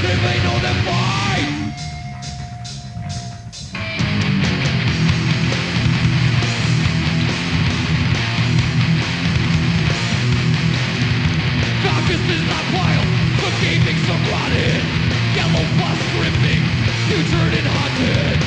remain undefined. Carcasses not piled, the gaming so rotted. Yellow pus dripping, putrid and haunted.